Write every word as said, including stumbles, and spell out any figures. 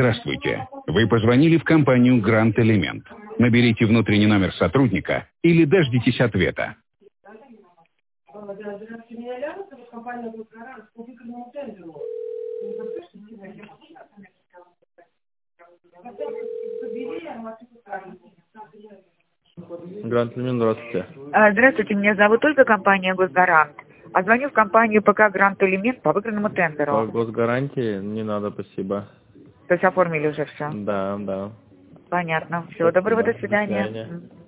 Здравствуйте. Вы позвонили в компанию «Грант Элемент». Наберите внутренний номер сотрудника или дождитесь ответа. Грант Элемент, здравствуйте. А, Здравствуйте, меня зовут Ольга, компания «Госгарант». А звоню в компанию ПК «Грант Элемент» по выигранному По тендеру. госгарантии не надо, спасибо. То есть оформили уже все? Да, да. Понятно. Всего Спасибо. доброго, до До свидания. свидания.